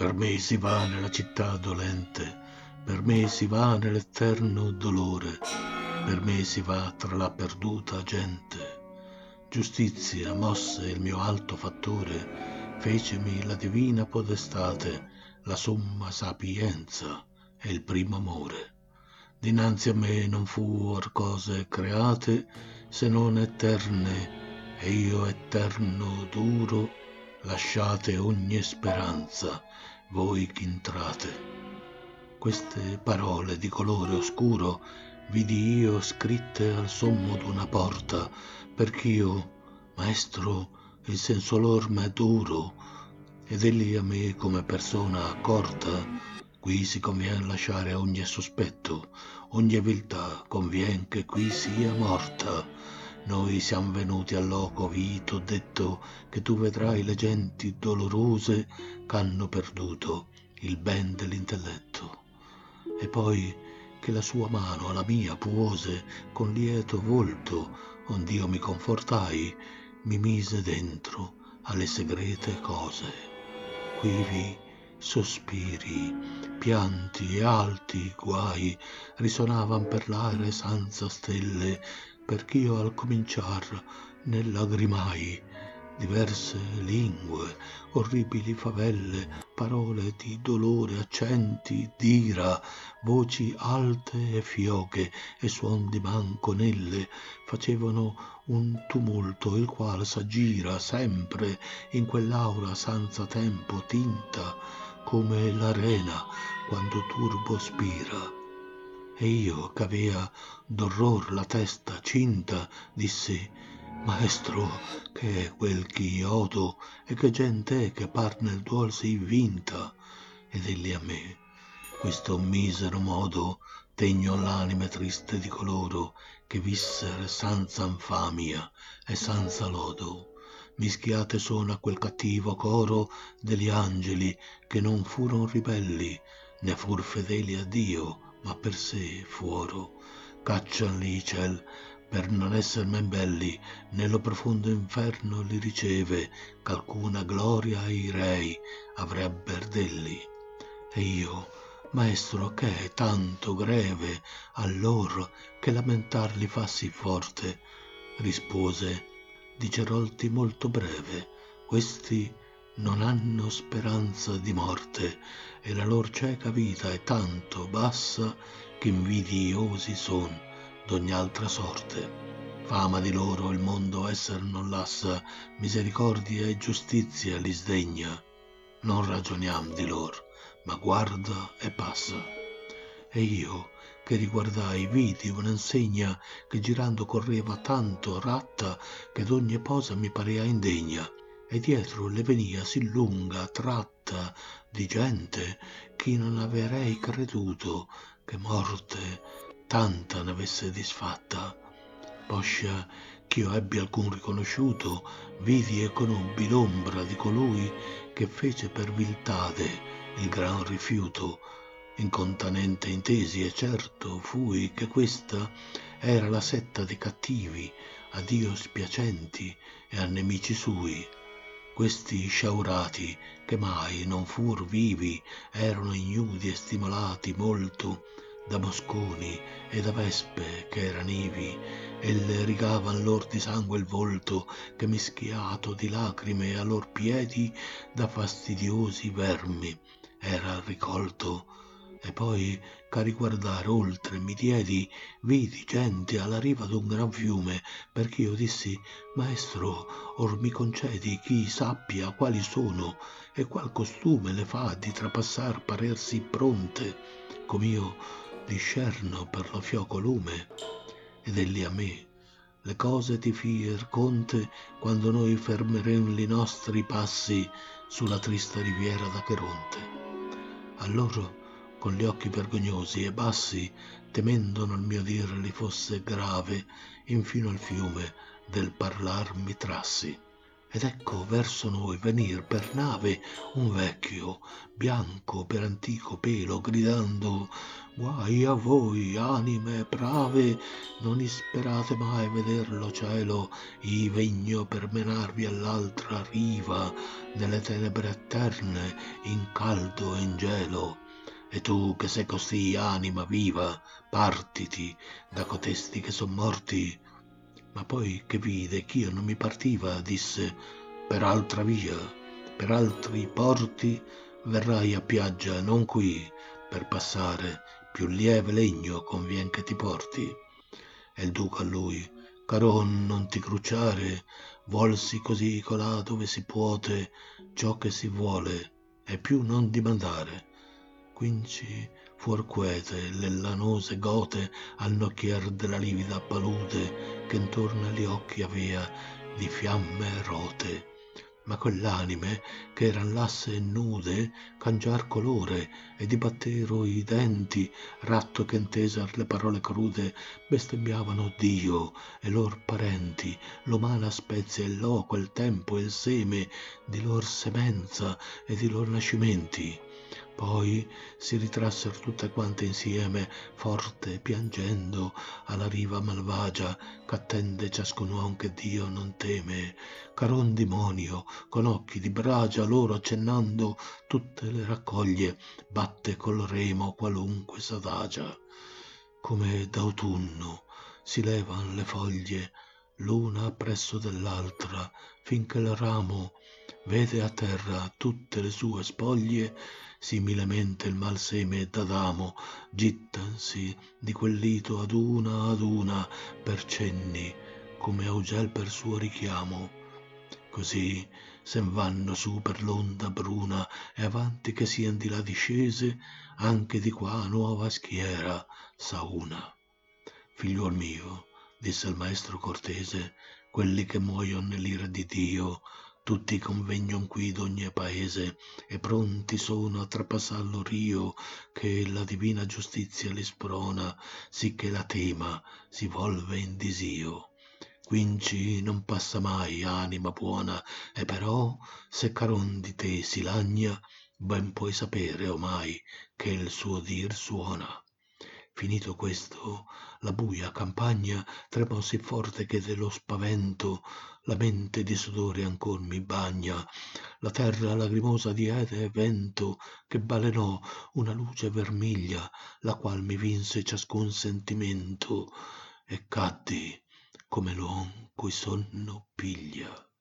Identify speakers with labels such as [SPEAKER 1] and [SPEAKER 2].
[SPEAKER 1] Per me si va nella città dolente, per me si va nell'eterno dolore, per me si va tra la perduta gente. Giustizia mosse il mio alto fattore, fecemi la divina podestate, la somma sapienza e il primo amore. Dinanzi a me non fuor cose create, se non eterne, e io eterno duro, lasciate ogni speranza, voi ch'intrate. Queste parole di colore oscuro vidi io scritte al sommo d'una porta, perch'io, maestro, il senso lor m'è duro, ed egli a me come persona accorta, qui si convien lasciare ogni sospetto, ogni viltà convien che qui sia morta. Noi siam venuti al loco vi t'ho detto che tu vedrai le genti dolorose ch'hanno perduto il ben dell'intelletto. E poi che la sua mano alla mia puose con lieto volto, ond'io mi confortai, mi mise dentro alle segrete cose. Quivi sospiri, pianti e alti guai risonavan per l'aere senza stelle, perch'io al cominciar ne lagrimai diverse lingue, orribili favelle, parole di dolore, accenti d'ira, voci alte e fioche e suon di manconelle facevano un tumulto il qual s'aggira sempre in quell'aura senza tempo tinta come l'arena quando turbo spira. E io ch'avea d'orror la testa cinta dissi: Maestro, che è quel ch'io odo e che gente è che par nel duol sì vinta? Ed egli a me: questo misero modo tegno l'anime triste di coloro che visser senza infamia e senza lodo. Mischiate sono a quel cattivo coro degli angeli che non furon ribelli, né fur fedeli a Dio, ma per sé fuoro. Caccianli i ciel per non esser men belli, nello profondo inferno li riceve, ch'alcuna gloria ai rei avrebber delli. E io, maestro, che è tanto greve allor che lamentar li fa sì forte, rispose: dicerolti molto breve, questi non hanno speranza di morte, e la lor cieca vita è tanto bassa che invidiosi son d'ogni altra sorte. Fama di loro il mondo esser non lassa, misericordia e giustizia li sdegna. Non ragioniam di lor, ma guarda e passa. E io, che riguardai, vidi un'insegna che girando correva tanto ratta che d'ogni posa mi parea indegna, e dietro le venia sì lunga tratta di gente ch'io non averei creduto che morte tanta n'avesse disfatta. Poscia ch'io ebbi alcun riconosciuto, vidi e conobbi l'ombra di colui che fece per viltade il gran rifiuto. Incontanente intesi e certo fui che questa era la setta dei cattivi, a Dio spiacenti e a nemici sui. Questi sciaurati, che mai non fur vivi, erano ignudi e stimolati molto da mosconi e da vespe che eran ivi, e le rigavan lor di sangue il volto, che mischiato di lacrime a lor piedi da fastidiosi vermi era ricolto. E poi ch'a riguardare oltre mi diedi, vidi gente alla riva d'un gran fiume, perch'io dissi: Maestro, or mi concedi chi sappia quali sono e qual costume le fa di trapassar parer sì pronte, com'io discerno per lo fioco lume. Ed egli a me: le cose ti fier conte quando noi fermerem li nostri passi sulla trista riviera d'Acheronte. Allora, con gli occhi vergognosi e bassi, temendo nel mio dir li fosse grave, infino al fiume del parlar mi trassi. Ed ecco verso noi venir per nave un vecchio, bianco per antico pelo, gridando: guai a voi, anime brave, non isperate mai veder lo cielo, i vegno per menarvi all'altra riva, nelle tenebre eterne, in caldo e in gelo. E tu che sei così anima viva, partiti da cotesti che son morti. Ma poi che vide ch'io non mi partiva, disse: per altra via, per altri porti, verrai a piaggia, non qui, per passare, più lieve legno convien che ti porti. E il duca a lui: caron, non ti crucciare, volsi così colà dove si puote ciò che si vuole, e più non dimandare. Quinci fuor quete le lanose gote al nocchier della livida palude che intorno agli occhi avea di fiamme rote. Ma quell'anime che eran lasse e nude cangiar colore e dibattero i denti, ratto che inteser le parole crude bestemmiavano Dio e lor parenti, l'umana spezia, il loco, il tempo e il seme di lor semenza e di lor nascimenti. Poi si ritrassero tutte quante insieme, forte piangendo, alla riva malvagia, ch'attende ciascun uom che Dio non teme. Caron dimonio, con occhi di bragia, loro accennando, tutte le raccoglie, batte col remo qualunque s'adagia. Come d'autunno si levan le foglie, l'una appresso dell'altra, finché il ramo vede a terra tutte le sue spoglie, similemente il mal seme d'Adamo gittansi di quel lito ad una per cenni, come augel per suo richiamo. Così sen vanno su per l'onda bruna e avanti che sian di là discese, anche di qua nuova schiera s'auna. Figliuol mio, disse il maestro cortese, quelli che muoion nell'ira di Dio, tutti convegnon qui d'ogni paese, e pronti sono a trapassar lo rio, che la divina giustizia li sprona, sicché la tema si volve in disio. Quinci non passa mai, anima buona, e però, se caron di te si lagna, ben puoi sapere omai che il suo dir suona. Finito questo, la buia campagna tremò sì forte che dello spavento la mente di sudore ancor mi bagna, la terra lagrimosa diede vento che balenò una luce vermiglia, la qual mi vinse ciascun sentimento, e caddi come l'uom cui sonno piglia.